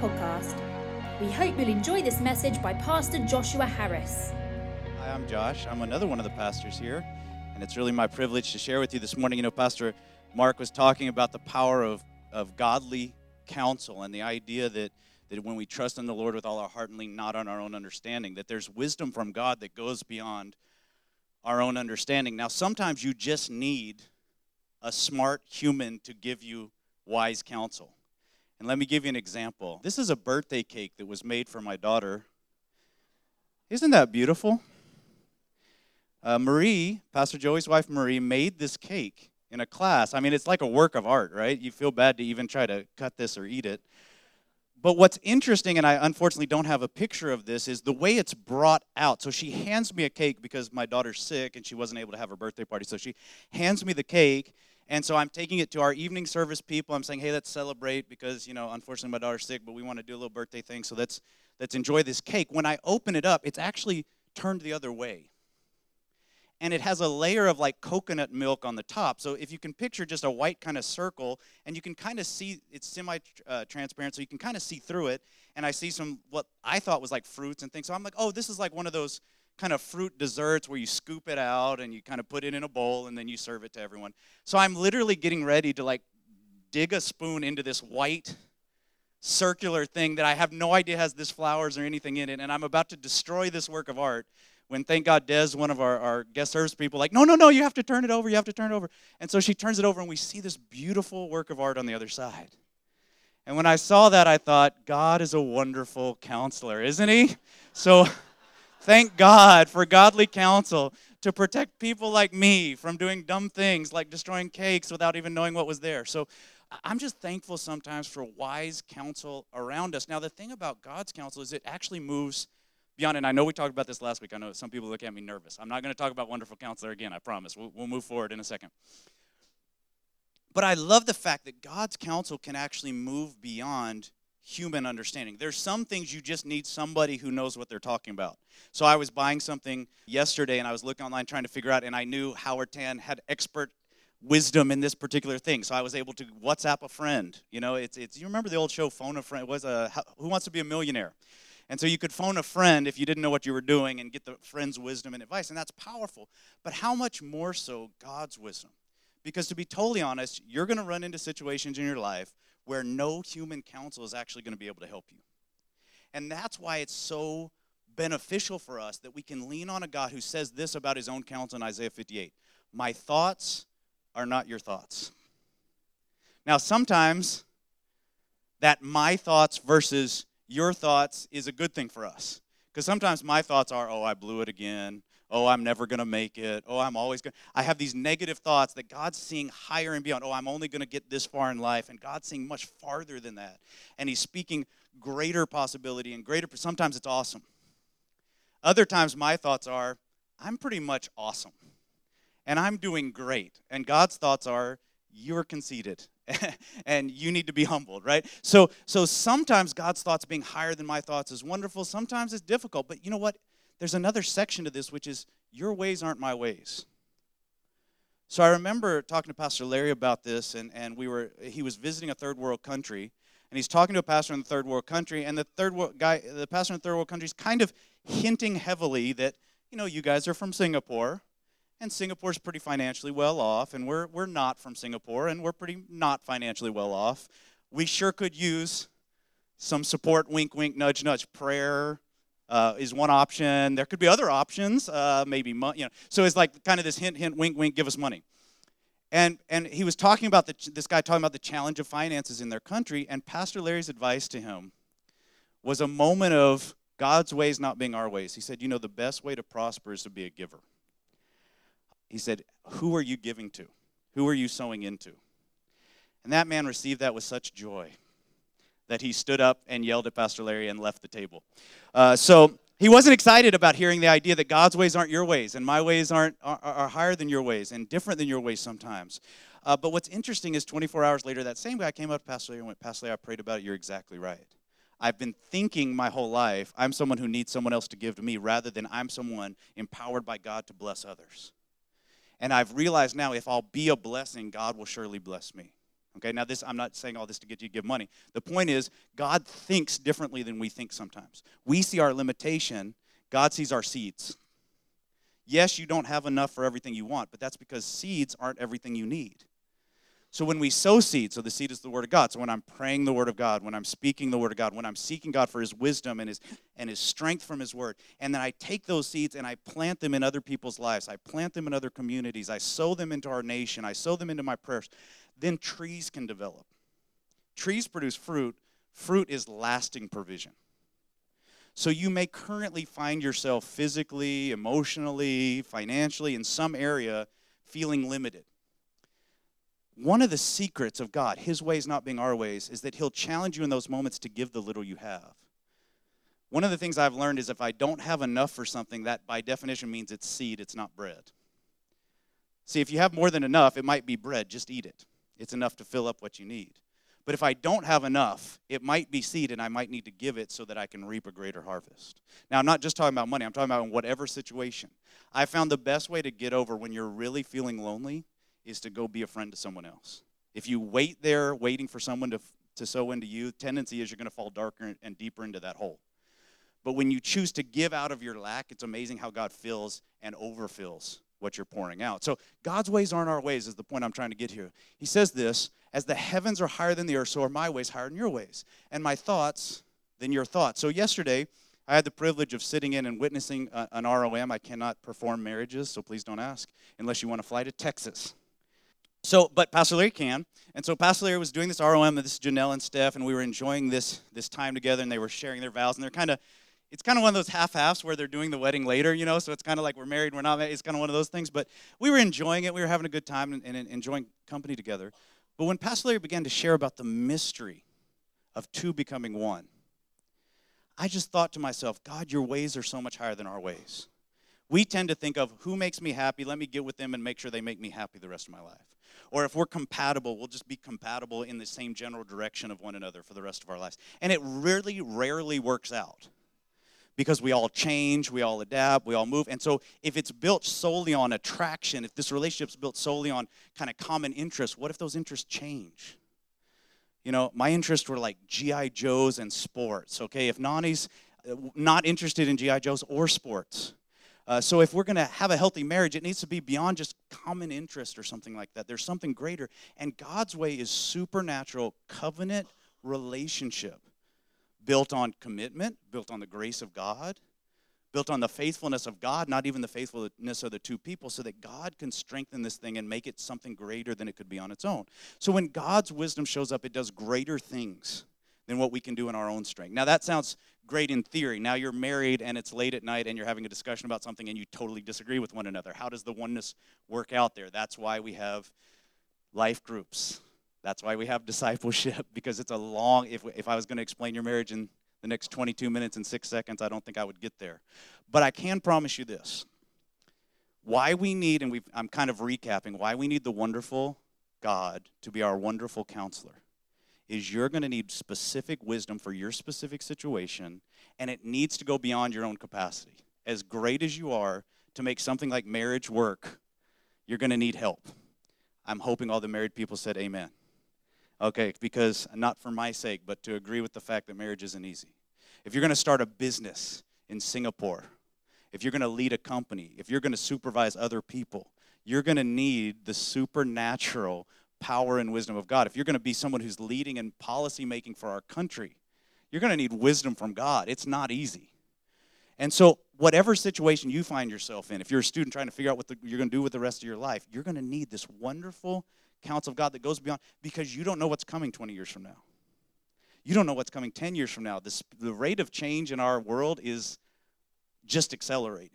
podcast. We hope you'll enjoy this message by Pastor Joshua Harris. Hi, I'm Josh. I'm another one of the pastors here, and it's really my privilege to share with you this morning. You know, Pastor Mark was talking about the power of godly counsel and the idea that when we trust in the Lord with all our heart and lean not on our own understanding, that there's wisdom from God that goes beyond our own understanding. Now, sometimes you just need a smart human to give you wise counsel. And let me give you an example. This is a birthday cake that was made for my daughter. Isn't that beautiful? Marie, Pastor Joey's wife Marie, made this cake in a class. I mean, it's like a work of art, right? You feel bad to even try to cut this or eat it. But what's interesting, and I unfortunately don't have a picture of this, is the way it's brought out. So she hands me a cake because my daughter's sick and she wasn't able to have her birthday party. So she hands me the cake, and so I'm taking it to our evening service people. I'm saying, hey, let's celebrate because, you know, unfortunately my daughter's sick, but we want to do a little birthday thing, so let's enjoy this cake. When I open it up, it's actually turned the other way. And it has a layer of like coconut milk on the top. So if you can picture just a white kind of circle, and you can kind of see, it's semi-transparent, so you can kind of see through it. And I see some, what I thought was like fruits and things. So I'm like, oh, this is like one of those kind of fruit desserts where you scoop it out and you kind of put it in a bowl and then you serve it to everyone. So I'm literally getting ready to like dig a spoon into this white circular thing that I have no idea has this flowers or anything in it. And I'm about to destroy this work of art. When, thank God, Des, one of our guest service people, like, no, you have to turn it over, you have to turn it over. And so she turns it over, and we see this beautiful work of art on the other side. And when I saw that, I thought, God is a wonderful counselor, isn't he? So thank God for godly counsel to protect people like me from doing dumb things like destroying cakes without even knowing what was there. So I'm just thankful sometimes for wise counsel around us. Now, the thing about God's counsel is it actually moves beyond, and I know we talked about this last week. I know some people look at me nervous. I'm not going to talk about Wonderful Counselor again, I promise. We'll move forward in a second. But I love the fact that God's counsel can actually move beyond human understanding. There's some things you just need somebody who knows what they're talking about. So I was buying something yesterday, and I was looking online trying to figure out, and I knew Howard Tan had expert wisdom in this particular thing. So I was able to WhatsApp a friend. You know, it's you remember the old show Phone a Friend? It was Who Wants to Be a Millionaire? And so you could phone a friend if you didn't know what you were doing and get the friend's wisdom and advice, and that's powerful. But how much more so God's wisdom? Because to be totally honest, you're going to run into situations in your life where no human counsel is actually going to be able to help you. And that's why it's so beneficial for us that we can lean on a God who says this about his own counsel in Isaiah 58. My thoughts are not your thoughts. Now, sometimes that my thoughts versus your thoughts is a good thing for us. Because sometimes my thoughts are, oh, I blew it again. Oh, I'm never going to make it. Oh, I'm always going to. I have these negative thoughts that God's seeing higher and beyond. Oh, I'm only going to get this far in life. And God's seeing much farther than that. And he's speaking greater possibility and greater. Sometimes it's awesome. Other times my thoughts are, I'm pretty much awesome. And I'm doing great. And God's thoughts are, you're conceited. And you need to be humbled, right? So sometimes God's thoughts being higher than my thoughts is wonderful. Sometimes it's difficult. But you know what? There's another section to this, which is your ways aren't my ways. So I remember talking to Pastor Larry about this, and he was visiting a third world country, and he's talking to a pastor in the third world country, and the pastor in the third world country is kind of hinting heavily that, you know, you guys are from Singapore. And Singapore's pretty financially well off, and we're not from Singapore, and we're pretty not financially well off. We sure could use some support, wink, wink, nudge, nudge. Prayer is one option. There could be other options, maybe money. You know. So it's like kind of this hint, hint, wink, wink, give us money. And he was talking about this guy talking about the challenge of finances in their country, and Pastor Larry's advice to him was a moment of God's ways not being our ways. He said, you know, the best way to prosper is to be a giver. He said, who are you giving to? Who are you sowing into? And that man received that with such joy that he stood up and yelled at Pastor Larry and left the table. So he wasn't excited about hearing the idea that God's ways aren't your ways and my ways are higher than your ways and different than your ways sometimes. But what's interesting is 24 hours later, that same guy came up to Pastor Larry and went, Pastor Larry, I prayed about it. You're exactly right. I've been thinking my whole life, I'm someone who needs someone else to give to me rather than I'm someone empowered by God to bless others. And I've realized now if I'll be a blessing, God will surely bless me. Okay, now I'm not saying all this to get you to give money. The point is, God thinks differently than we think sometimes. We see our limitation, God sees our seeds. Yes, you don't have enough for everything you want, but that's because seeds aren't everything you need. So when we sow seed, so the seed is the Word of God. So when I'm praying the Word of God, when I'm speaking the Word of God, when I'm seeking God for His wisdom and His strength from His Word, and then I take those seeds and I plant them in other people's lives. I plant them in other communities. I sow them into our nation. I sow them into my prayers. Then trees can develop. Trees produce fruit. Fruit is lasting provision. So you may currently find yourself physically, emotionally, financially, in some area feeling limited. One of the secrets of God, His ways not being our ways, is that He'll challenge you in those moments to give the little you have. One of the things I've learned is if I don't have enough for something, that by definition means it's seed, it's not bread. See, if you have more than enough, it might be bread, just eat it. It's enough to fill up what you need. But if I don't have enough, it might be seed, and I might need to give it so that I can reap a greater harvest. Now, I'm not just talking about money. I'm talking about in whatever situation. I found the best way to get over when you're really feeling lonely is to go be a friend to someone else. If you wait there waiting for someone to sow into you, the tendency is you're going to fall darker and deeper into that hole. But when you choose to give out of your lack, it's amazing how God fills and overfills what you're pouring out. So God's ways aren't our ways is the point I'm trying to get here. He says this, as the heavens are higher than the earth, so are my ways higher than your ways, and my thoughts than your thoughts. So yesterday, I had the privilege of sitting in and witnessing an ROM. I cannot perform marriages, so please don't ask, unless you want to fly to Texas. But Pastor Larry can. And so Pastor Larry was doing this ROM, and this is Janelle and Steph, and we were enjoying this time together, and they were sharing their vows, and it's kind of one of those half-halves where they're doing the wedding later, so it's kind of like we're married, we're not married. It's kind of one of those things, but we were enjoying it. We were having a good time and enjoying company together. But when Pastor Larry began to share about the mystery of two becoming one, I just thought to myself, God, your ways are so much higher than our ways. We tend to think of who makes me happy, let me get with them and make sure they make me happy the rest of my life. Or if we're compatible, we'll just be compatible in the same general direction of one another for the rest of our lives. And it really rarely works out because we all change, we all adapt, we all move. And so if it's built solely on attraction, if this relationship's built solely on kind of common interests, what if those interests change? My interests were like G.I. Joes and sports, okay? If Nani's not interested in G.I. Joes or sports. So if we're going to have a healthy marriage, it needs to be beyond just common interest or something like that. There's something greater. And God's way is supernatural covenant relationship built on commitment, built on the grace of God, built on the faithfulness of God, not even the faithfulness of the two people, so that God can strengthen this thing and make it something greater than it could be on its own. So when God's wisdom shows up, it does greater things than what we can do in our own strength. Now that sounds great in theory. Now you're married and it's late at night and you're having a discussion about something and you totally disagree with one another. How does the oneness work out there? That's why we have life groups. That's why we have discipleship, because it's a long, if I was going to explain your marriage in the next 22 minutes and 6 seconds, I don't think I would get there. But I can promise you this. Why we need, and I'm kind of recapping, why we need the wonderful God to be our wonderful counselor is you're going to need specific wisdom for your specific situation, and it needs to go beyond your own capacity. As great as you are to make something like marriage work, you're going to need help. I'm hoping all the married people said amen. Okay, because not for my sake, but to agree with the fact that marriage isn't easy. If you're going to start a business in Singapore, if you're going to lead a company, if you're going to supervise other people, you're going to need the supernatural power and wisdom of God. If you're going to be someone who's leading in policy making for our country, you're going to need wisdom from God. It's not easy. And so whatever situation you find yourself in, if you're a student trying to figure out what you're going to do with the rest of your life, you're going to need this wonderful counsel of God that goes beyond, because you don't know what's coming 20 years from now. You don't know what's coming 10 years from now. The rate of change in our world is just accelerating.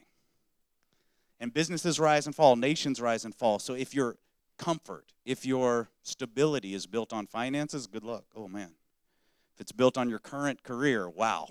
And businesses rise and fall, nations rise and fall. So if your comfort, if your stability is built on finances, good luck. Oh, man. If it's built on your current career, wow.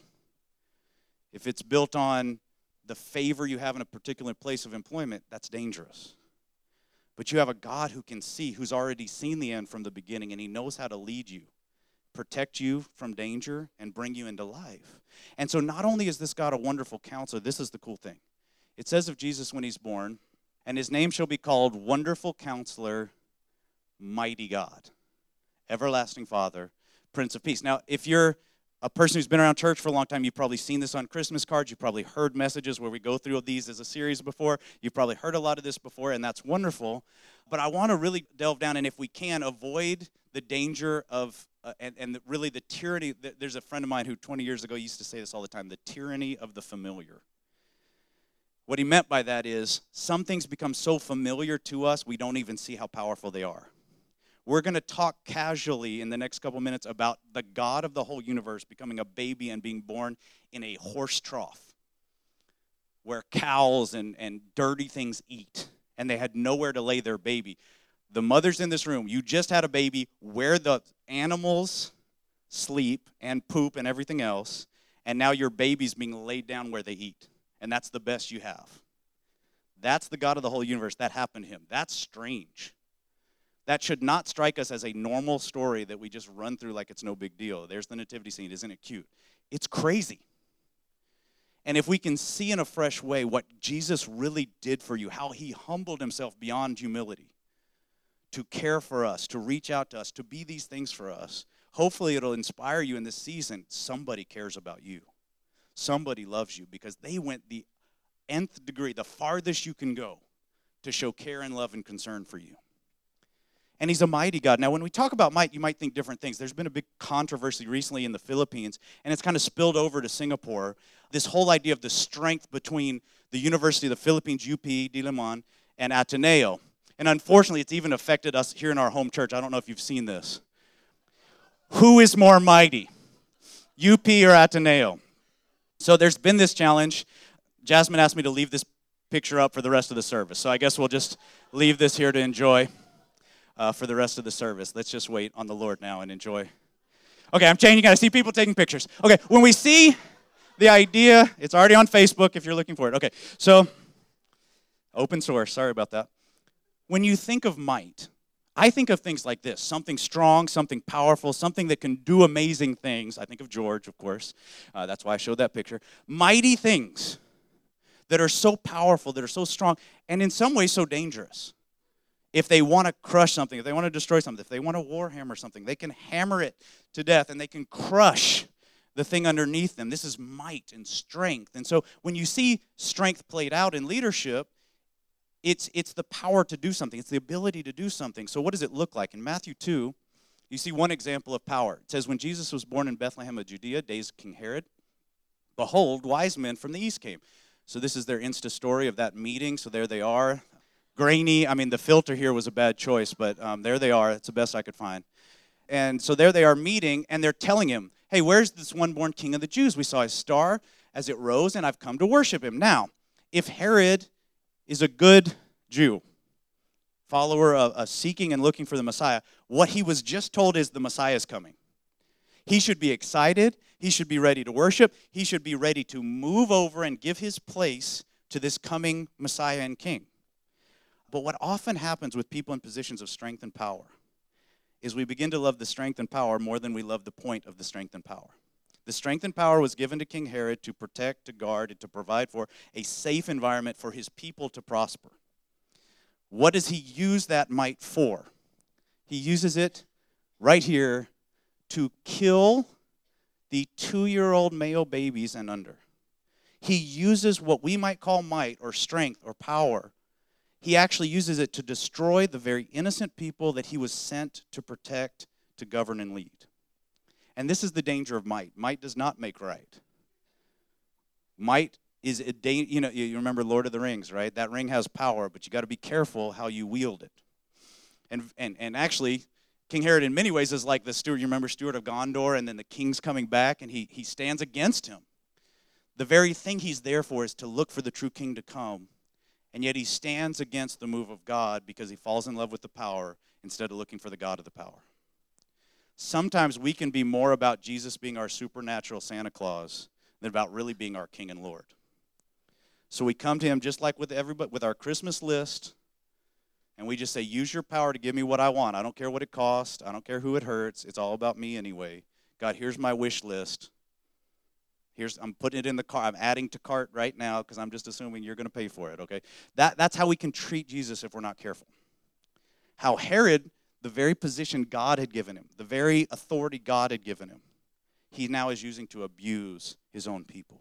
If it's built on the favor you have in a particular place of employment, that's dangerous. But you have a God who can see, who's already seen the end from the beginning, and he knows how to lead you, protect you from danger, and bring you into life. And so not only is this God a wonderful counselor, this is the cool thing. It says of Jesus when he's born, and his name shall be called Wonderful Counselor, Mighty God. Everlasting Father, Prince of Peace. Now, if you're a person who's been around church for a long time, you've probably seen this on Christmas cards. You've probably heard messages where we go through these as a series before. You've probably heard a lot of this before, and that's wonderful. But I want to really delve down, and if we can, avoid the danger of, really the tyranny. There's a friend of mine who 20 years ago used to say this all the time, the tyranny of the familiar. What he meant by that is some things become so familiar to us, we don't even see how powerful they are. We're going to talk casually in the next couple minutes about the God of the whole universe becoming a baby and being born in a horse trough where cows and dirty things eat, and they had nowhere to lay their baby. The mothers in this room, you just had a baby where the animals sleep and poop and everything else, and now your baby's being laid down where they eat, and that's the best you have. That's the God of the whole universe. That happened to him. That's strange. That should not strike us as a normal story that we just run through like it's no big deal. There's the nativity scene. Isn't it cute? It's crazy. And if we can see in a fresh way what Jesus really did for you, how he humbled himself beyond humility to care for us, to reach out to us, to be these things for us, hopefully it'll inspire you in this season. Somebody cares about you. Somebody loves you because they went the nth degree, the farthest you can go to show care and love and concern for you. And he's a mighty God. Now, when we talk about might, you might think different things. There's been a big controversy recently in the Philippines, and it's kind of spilled over to Singapore. This whole idea of the strength between the University of the Philippines, UP, Diliman, and Ateneo. And unfortunately, it's even affected us here in our home church. I don't know if you've seen this. Who is more mighty, UP or Ateneo? So there's been this challenge. Jasmine asked me to leave this picture up for the rest of the service. So I guess we'll just leave this here to enjoy. For the rest of the service. Let's just wait on the Lord now and enjoy. Okay, I'm changing. I see people taking pictures. Okay, when we see the idea, it's already on Facebook if you're looking for it. Okay, so open source. Sorry about that. When you think of might, I think of things like this, something strong, something powerful, something that can do amazing things. I think of George, of course. That's why I showed that picture. Mighty things that are so powerful, that are so strong, and in some ways so dangerous. If they want to crush something, if they want to destroy something, if they want to warhammer something, they can hammer it to death and they can crush the thing underneath them. This is might and strength. And so when you see strength played out in leadership, it's the power to do something. It's the ability to do something. So what does it look like? In Matthew 2, you see one example of power. It says, when Jesus was born in Bethlehem of Judea, days of King Herod, behold, wise men from the east came. So this is their Insta story of that meeting. So there they are. Grainy, I mean, the filter here was a bad choice, but there they are. It's the best I could find. And so there they are meeting, and they're telling him, hey, where's this one born king of the Jews? We saw his star as it rose, and I've come to worship him. Now, if Herod is a good Jew, follower of seeking and looking for the Messiah, what he was just told is the Messiah is coming. He should be excited. He should be ready to worship. He should be ready to move over and give his place to this coming Messiah and King. But what often happens with people in positions of strength and power is we begin to love the strength and power more than we love the point of the strength and power. The strength and power was given to King Herod to protect, to guard, and to provide for a safe environment for his people to prosper. What does he use that might for? He uses it right here to kill the 2-year-old male babies and under. He uses what we might call might or strength or power. He actually uses it to destroy the very innocent people that he was sent to protect, to govern, and lead. And this is the danger of might. Might does not make right. Might is a you remember Lord of the Rings, right? That ring has power, but you got to be careful how you wield it. And actually, King Herod in many ways is like the steward. You remember Steward of Gondor, and then the king's coming back, and he stands against him. The very thing he's there for is to look for the true king to come. And yet he stands against the move of God because he falls in love with the power instead of looking for the God of the power. Sometimes we can be more about Jesus being our supernatural Santa Claus than about really being our King and Lord. So we come to him just like with everybody, with our Christmas list, and we just say, use your power to give me what I want. I don't care what it costs. I don't care who it hurts. It's all about me anyway. God, here's my wish list. I'm putting it in the cart. I'm adding to cart right now because I'm just assuming you're going to pay for it, okay? That's how we can treat Jesus if we're not careful. How Herod, the very position God had given him, the very authority God had given him, he now is using to abuse his own people.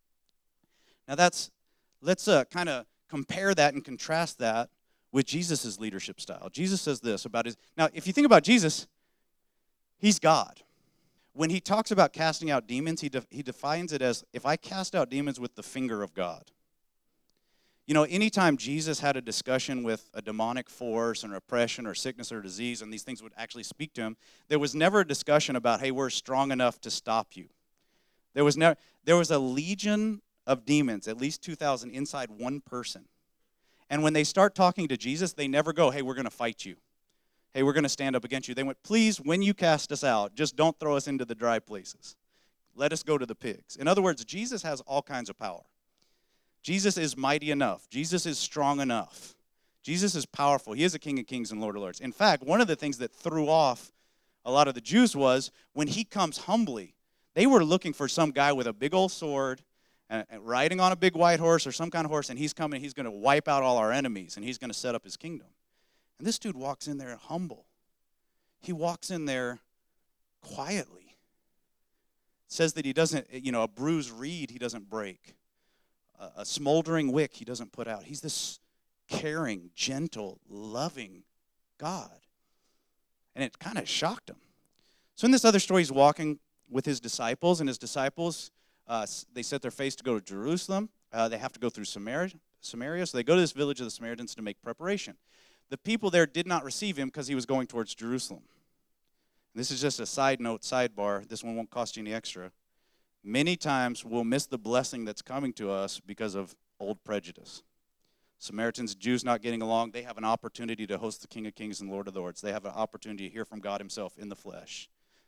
Now let's kind of compare that and contrast that with Jesus' leadership style. Jesus says this about now if you think about Jesus, he's God. When he talks about casting out demons, he defines it as, if I cast out demons with the finger of God. You know, anytime Jesus had a discussion with a demonic force or oppression or sickness or disease, and these things would actually speak to him, there was never a discussion about, hey, we're strong enough to stop you. There was a legion of demons, at least 2,000 inside one person. And when they start talking to Jesus, they never go, hey, we're going to fight you. Hey, we're going to stand up against you. They went, please, when you cast us out, just don't throw us into the dry places. Let us go to the pigs. In other words, Jesus has all kinds of power. Jesus is mighty enough. Jesus is strong enough. Jesus is powerful. He is a King of Kings and Lord of Lords. In fact, one of the things that threw off a lot of the Jews was when he comes humbly, they were looking for some guy with a big old sword and riding on a big white horse or some kind of horse, and he's coming, he's going to wipe out all our enemies, and he's going to set up his kingdom. And this dude walks in there humble. He walks in there quietly. It says that he doesn't, a bruised reed he doesn't break. A smoldering wick he doesn't put out. He's this caring, gentle, loving God. And it kind of shocked him. So in this other story, he's walking with his disciples, and his disciples, they set their face to go to Jerusalem. They have to go through Samaria, so they go to this village of the Samaritans to make preparation. The people there did not receive him because he was going towards Jerusalem. This is just a side note, sidebar. This one won't cost you any extra. Many times we'll miss the blessing that's coming to us because of old prejudice. Samaritans, Jews not getting along, they have an opportunity to host the King of Kings and Lord of Lords. They have an opportunity to hear from God himself in the flesh.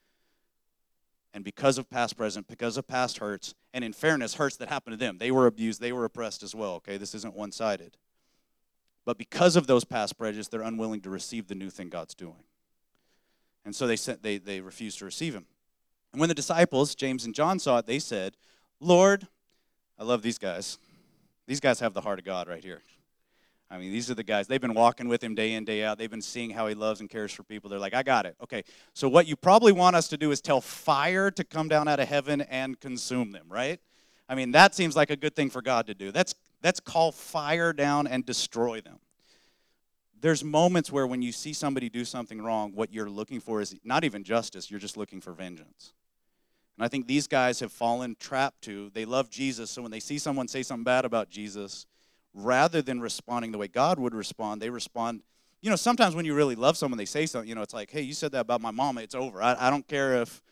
And because of past present, because of past hurts, and in fairness, hurts that happened to them, they were abused, they were oppressed as well, okay? This isn't one-sided. But because of those past prejudice, they're unwilling to receive the new thing God's doing. And so they refused to receive him. And when the disciples, James and John, saw it, they said, Lord, I love these guys. These guys have the heart of God right here. I mean, these are the guys. They've been walking with him day in, day out. They've been seeing how he loves and cares for people. They're like, I got it. Okay, so what you probably want us to do is tell fire to come down out of heaven and consume them, right? I mean, that seems like a good thing for God to do. Let's call fire down and destroy them. There's moments where when you see somebody do something wrong, what you're looking for is not even justice. You're just looking for vengeance. And I think these guys have fallen trapped to, they love Jesus, so when they see someone say something bad about Jesus, rather than responding the way God would respond, they respond, sometimes when you really love someone, they say something, it's like, hey, you said that about my mom, it's over. I don't care if,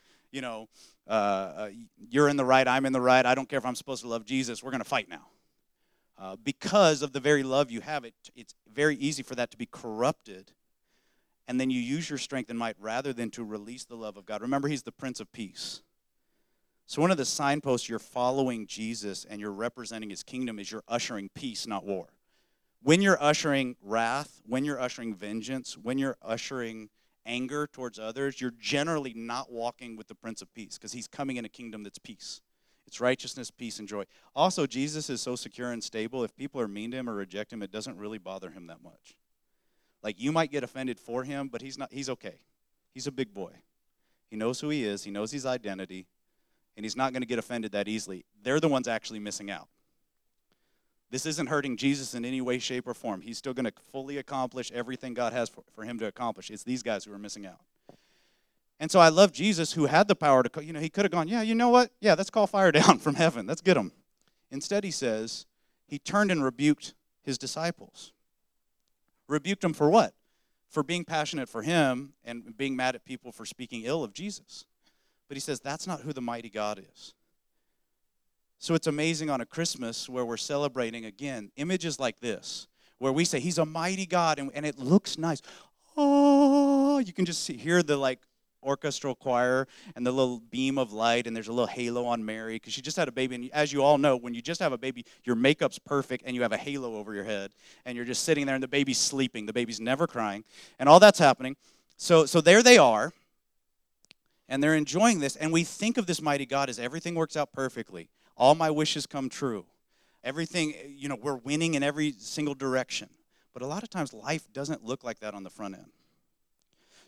you're in the right, I'm in the right. I don't care if I'm supposed to love Jesus. We're going to fight now. Because of the very love you have, it's very easy for that to be corrupted. And then you use your strength and might rather than to release the love of God. Remember, he's the Prince of Peace. So one of the signposts you're following Jesus and you're representing his kingdom is you're ushering peace, not war. When you're ushering wrath, when you're ushering vengeance, when you're ushering anger towards others, you're generally not walking with the Prince of Peace because he's coming in a kingdom that's peace. It's righteousness, peace, and joy. Also, Jesus is so secure and stable, if people are mean to him or reject him, it doesn't really bother him that much. Like, you might get offended for him, but he's okay. He's a big boy. He knows who he is. He knows his identity. And he's not going to get offended that easily. They're the ones actually missing out. This isn't hurting Jesus in any way, shape, or form. He's still going to fully accomplish everything God has for him to accomplish. It's these guys who are missing out. And so I love Jesus, who had the power to, he could have gone, yeah, you know what? Yeah, let's call fire down from heaven. Let's get them. Instead, he says, he turned and rebuked his disciples. Rebuked them for what? For being passionate for him and being mad at people for speaking ill of Jesus. But he says, that's not who the mighty God is. So it's amazing on a Christmas where we're celebrating, again, images like this, where we say, he's a mighty God, and it looks nice. Oh, you can just hear the, orchestral choir and the little beam of light, and there's a little halo on Mary because she just had a baby. And as you all know, when you just have a baby, your makeup's perfect and you have a halo over your head and you're just sitting there and the baby's sleeping. The baby's never crying and all that's happening. So there they are and they're enjoying this, and we think of this mighty God as everything works out perfectly. All my wishes come true. Everything, we're winning in every single direction. But a lot of times life doesn't look like that on the front end.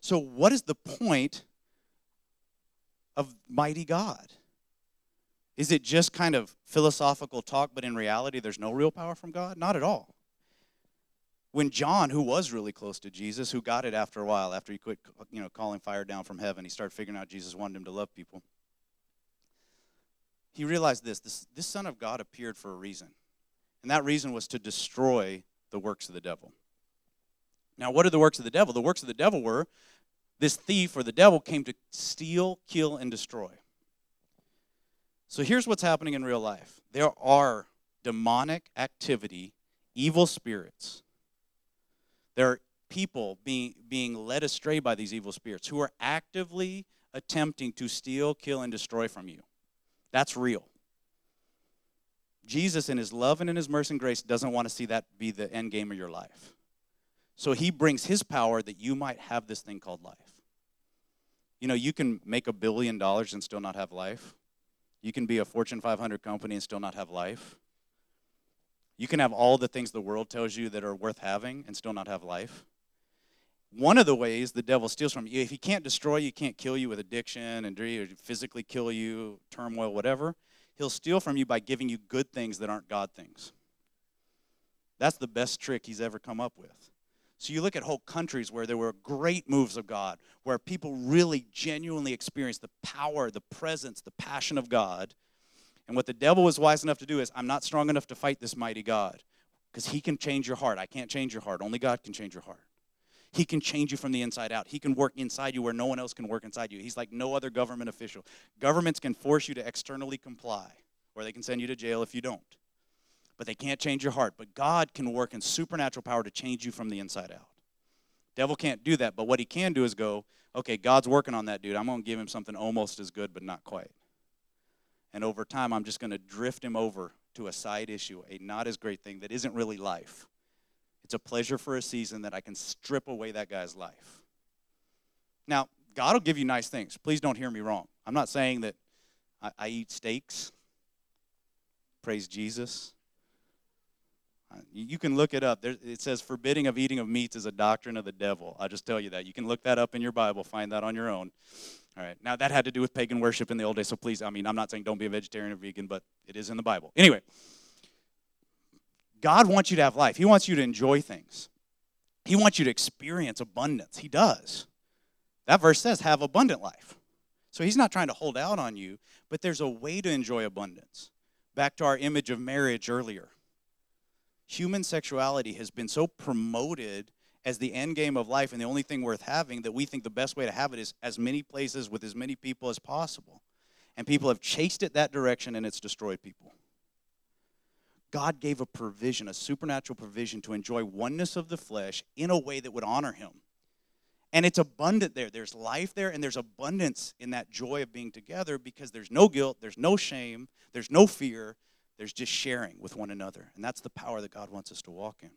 So what is the point of mighty God? Is it just kind of philosophical talk, but in reality there's no real power from God? Not at all. When John, who was really close to Jesus, who got it after a while, after he quit calling fire down from heaven, he started figuring out Jesus wanted him to love people. He realized this Son of God appeared for a reason. And that reason was to destroy the works of the devil. Now, what are the works of the devil? The works of the devil were, this thief or the devil came to steal, kill, and destroy. So here's what's happening in real life. There are demonic activity, evil spirits. There are people being led astray by these evil spirits who are actively attempting to steal, kill, and destroy from you. That's real. Jesus, in his love and in his mercy and grace, doesn't want to see that be the end game of your life. So he brings his power that you might have this thing called life. You know, you can make $1 billion and still not have life. You can be a Fortune 500 company and still not have life. You can have all the things the world tells you that are worth having and still not have life. One of the ways the devil steals from you, if he can't destroy you, can't kill you with addiction and or physically kill you, turmoil, whatever, he'll steal from you by giving you good things that aren't God things. That's the best trick he's ever come up with. So you look at whole countries where there were great moves of God, where people really genuinely experienced the power, the presence, the passion of God. And what the devil was wise enough to do is, I'm not strong enough to fight this mighty God, because he can change your heart. I can't change your heart. Only God can change your heart. He can change you from the inside out. He can work inside you where no one else can work inside you. He's like no other government official. Governments can force you to externally comply, or they can send you to jail if you don't. But they can't change your heart. But God can work in supernatural power to change you from the inside out. Devil can't do that, but what he can do is go, okay, God's working on that dude. I'm going to give him something almost as good, but not quite. And over time, I'm just going to drift him over to a side issue, a not as great thing that isn't really life. It's a pleasure for a season that I can strip away that guy's life. Now, God will give you nice things. Please don't hear me wrong. I'm not saying that I eat steaks. Praise Jesus. You can look it up. It says forbidding of eating of meats is a doctrine of the devil. I'll just tell you that. You can look that up in your Bible, find that on your own. All right. Now, that had to do with pagan worship in the old days, so please, I'm not saying don't be a vegetarian or vegan, but it is in the Bible. Anyway, God wants you to have life. He wants you to enjoy things. He wants you to experience abundance. He does. That verse says have abundant life. So he's not trying to hold out on you, but there's a way to enjoy abundance. Back to our image of marriage earlier. Human sexuality has been so promoted as the end game of life and the only thing worth having that we think the best way to have it is as many places with as many people as possible. And people have chased it that direction, and it's destroyed people. God gave a provision, a supernatural provision, to enjoy oneness of the flesh in a way that would honor him. And it's abundant there. There's life there, and there's abundance in that joy of being together because there's no guilt, there's no shame, there's no fear. There's just sharing with one another. And that's the power that God wants us to walk in.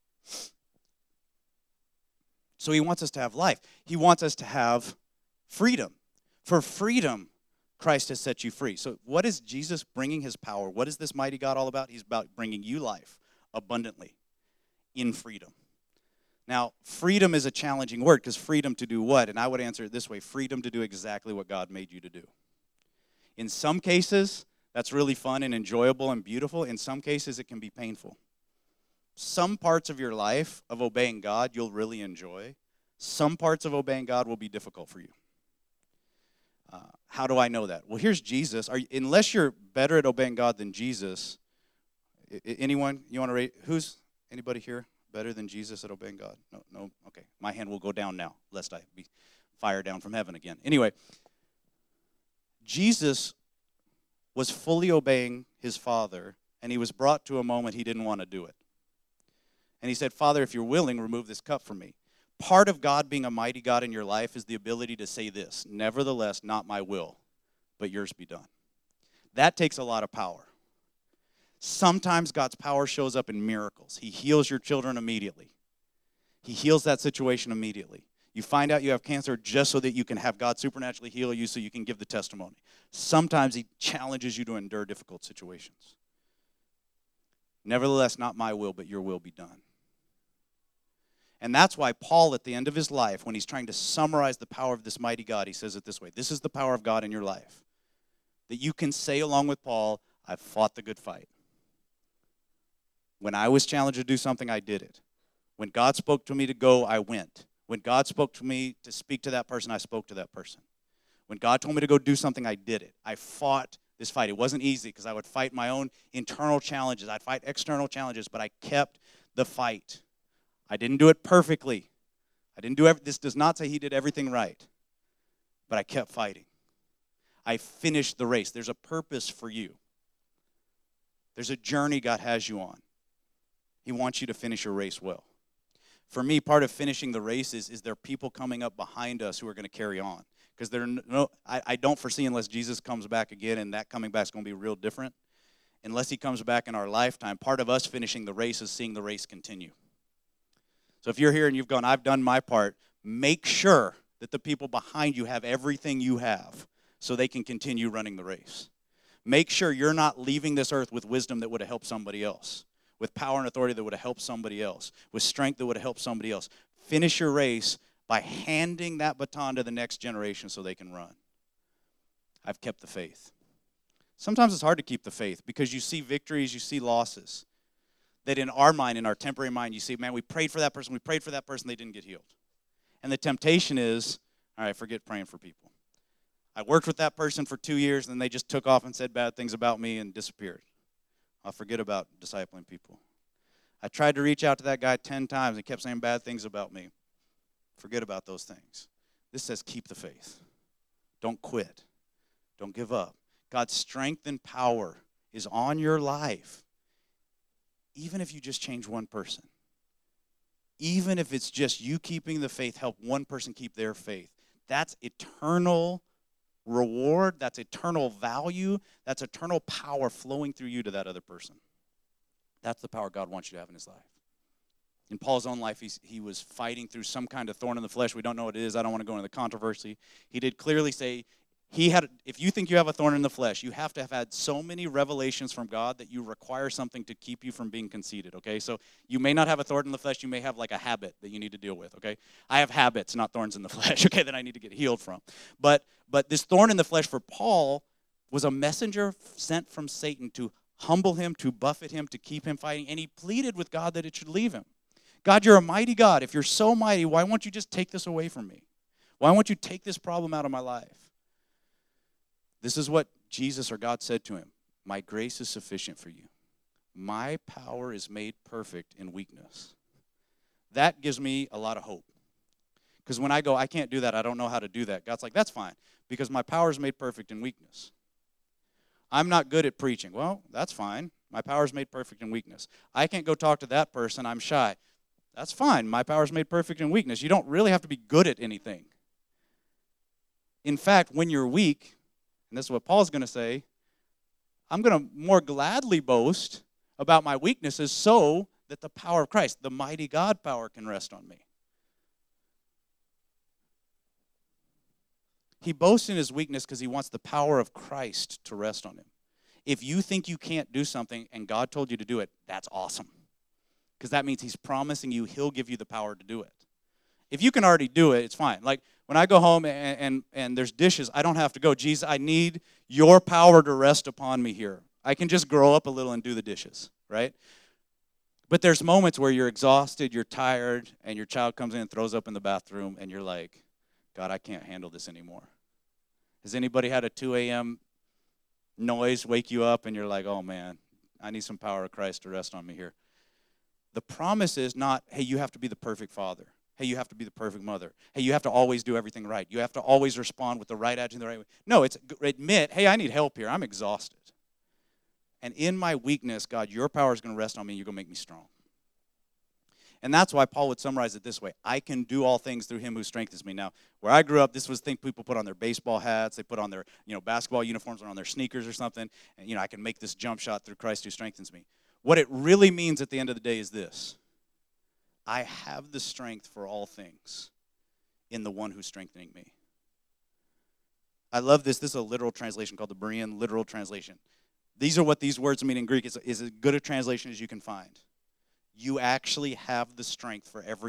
So he wants us to have life. He wants us to have freedom. For freedom, Christ has set you free. So what is Jesus bringing his power? What is this mighty God all about? He's about bringing you life abundantly in freedom. Now, freedom is a challenging word because freedom to do what? And I would answer it this way: freedom to do exactly what God made you to do. In some cases, that's really fun and enjoyable and beautiful. In some cases, it can be painful. Some parts of your life of obeying God you'll really enjoy. Some parts of obeying God will be difficult for you. How do I know that? Well, here's Jesus. Unless you're better at obeying God than Jesus, anyone, you want to rate? Anybody here better than Jesus at obeying God? No? Okay. My hand will go down now, lest I be fired down from heaven again. Anyway, Jesus was fully obeying his Father, and he was brought to a moment he didn't want to do it. And he said, Father, if you're willing, remove this cup from me. Part of God being a mighty God in your life is the ability to say this: nevertheless, not my will, but yours be done. That takes a lot of power. Sometimes God's power shows up in miracles. He heals your children immediately. He heals that situation immediately. You find out you have cancer just so that you can have God supernaturally heal you so you can give the testimony. Sometimes he challenges you to endure difficult situations. Nevertheless, not my will, but your will be done. And that's why Paul, at the end of his life, when he's trying to summarize the power of this mighty God, he says it this way: this is the power of God in your life. That you can say along with Paul, I've fought the good fight. When I was challenged to do something, I did it. When God spoke to me to go, I went. When God spoke to me to speak to that person, I spoke to that person. When God told me to go do something, I did it. I fought this fight. It wasn't easy because I would fight my own internal challenges. I'd fight external challenges, but I kept the fight. I didn't do it perfectly. I didn't do this does not say he did everything right, but I kept fighting. I finished the race. There's a purpose for you. There's a journey God has you on. He wants you to finish your race well. For me, part of finishing the race is there are people coming up behind us who are going to carry on. Because I don't foresee, unless Jesus comes back again, and that coming back is going to be real different, unless he comes back in our lifetime, part of us finishing the race is seeing the race continue. So if you're here and you've gone, I've done my part, make sure that the people behind you have everything you have so they can continue running the race. Make sure you're not leaving this earth with wisdom that would have helped somebody else, with power and authority that would have helped somebody else, with strength that would have helped somebody else. Finish your race by handing that baton to the next generation so they can run. I've kept the faith. Sometimes it's hard to keep the faith because you see victories, you see losses. That in our mind, in our temporary mind, you see, man, we prayed for that person, they didn't get healed. And the temptation is, all right, forget praying for people. I worked with that person for 2 years, and then they just took off and said bad things about me and disappeared. I'll forget about discipling people. I tried to reach out to that guy 10 times and kept saying bad things about me. Forget about those things. This says keep the faith. Don't quit. Don't give up. God's strength and power is on your life, even if you just change one person. Even if it's just you keeping the faith, help one person keep their faith. That's eternal reward. That's eternal value. That's eternal power flowing through you to that other person. That's the power God wants you to have in his life. In Paul's own life, he was fighting through some kind of thorn in the flesh. We don't know what it is. I don't want to go into the controversy. He did clearly say, if you think you have a thorn in the flesh, you have to have had so many revelations from God that you require something to keep you from being conceited, okay? So you may not have a thorn in the flesh. You may have like a habit that you need to deal with, okay? I have habits, not thorns in the flesh, okay, that I need to get healed from. But this thorn in the flesh for Paul was a messenger sent from Satan to humble him, to buffet him, to keep him fighting, and he pleaded with God that it should leave him. God, you're a mighty God. If you're so mighty, why won't you just take this away from me? Why won't you take this problem out of my life? This is what Jesus or God said to him. My grace is sufficient for you. My power is made perfect in weakness. That gives me a lot of hope. Because when I go, I can't do that, I don't know how to do that, God's like, that's fine, because my power is made perfect in weakness. I'm not good at preaching. Well, that's fine. My power is made perfect in weakness. I can't go talk to that person. I'm shy. That's fine. My power is made perfect in weakness. You don't really have to be good at anything. In fact, when you're weak, and this is what Paul's going to say, I'm going to more gladly boast about my weaknesses so that the power of Christ, the mighty God power, can rest on me. He boasts in his weakness because he wants the power of Christ to rest on him. If you think you can't do something and God told you to do it, that's awesome. Because that means he's promising you he'll give you the power to do it. If you can already do it, it's fine. Like when I go home and there's dishes, I don't have to go, Jesus, I need your power to rest upon me here. I can just grow up a little and do the dishes, right? But there's moments where you're exhausted, you're tired, and your child comes in and throws up in the bathroom, and you're like, God, I can't handle this anymore. Has anybody had a 2 a.m. noise wake you up, and you're like, oh, man, I need some power of Christ to rest on me here? The promise is not, hey, you have to be the perfect father. Hey, you have to be the perfect mother. Hey, you have to always do everything right. You have to always respond with the right attitude the right way. No, it's admit, hey, I need help here. I'm exhausted. And in my weakness, God, your power is going to rest on me, and you're going to make me strong. And that's why Paul would summarize it this way. I can do all things through him who strengthens me. Now, where I grew up, this was the thing people put on their baseball hats. They put on their basketball uniforms or on their sneakers or something. And, I can make this jump shot through Christ who strengthens me. What it really means at the end of the day is this. I have the strength for all things in the one who's strengthening me. I love this. This is a literal translation called the Berean literal translation. These are what these words mean in Greek. It's as good a translation as you can find. You actually have the strength for everything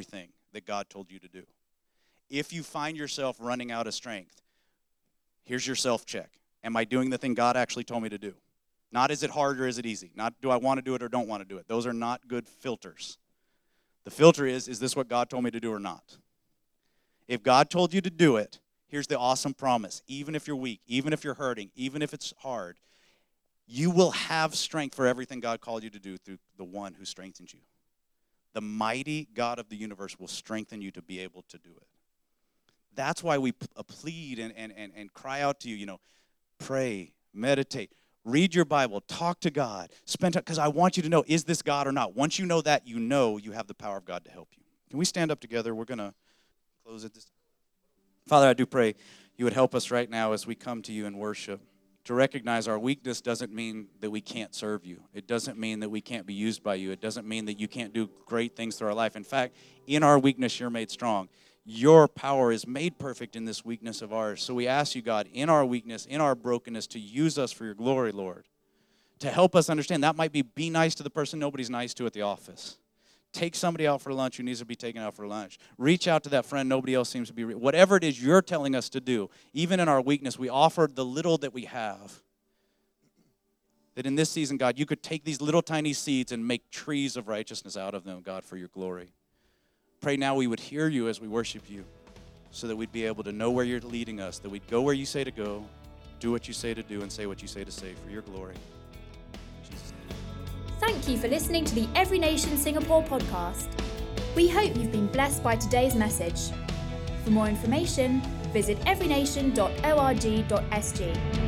that God told you to do. If you find yourself running out of strength, here's your self-check. Am I doing the thing God actually told me to do? Not is it hard or is it easy? Not do I want to do it or don't want to do it. Those are not good filters. The filter is this what God told me to do or not? If God told you to do it, here's the awesome promise. Even if you're weak, even if you're hurting, even if it's hard, you will have strength for everything God called you to do through the one who strengthens you. The mighty God of the universe will strengthen you to be able to do it. That's why we plead and cry out to you, pray, meditate, read your Bible, talk to God, spend time, because I want you to know, is this God or not? Once you know that, you know you have the power of God to help you. Can we stand up together? We're going to close it. Father, I do pray you would help us right now as we come to you in worship. To recognize our weakness doesn't mean that we can't serve you. It doesn't mean that we can't be used by you. It doesn't mean that you can't do great things through our life. In fact, in our weakness, you're made strong. Your power is made perfect in this weakness of ours. So we ask you, God, in our weakness, in our brokenness, to use us for your glory, Lord. To help us understand. That might be nice to the person nobody's nice to at the office. Take somebody out for lunch who needs to be taken out for lunch. Reach out to that friend nobody else seems to be. Whatever it is you're telling us to do, even in our weakness, we offer the little that we have. That in this season, God, you could take these little tiny seeds and make trees of righteousness out of them, God, for your glory. Pray now we would hear you as we worship you so that we'd be able to know where you're leading us, that we'd go where you say to go, do what you say to do, and say what you say to say for your glory. In Jesus' name. Thank you for listening to the Every Nation Singapore podcast. We hope you've been blessed by today's message. For more information, visit everynation.org.sg.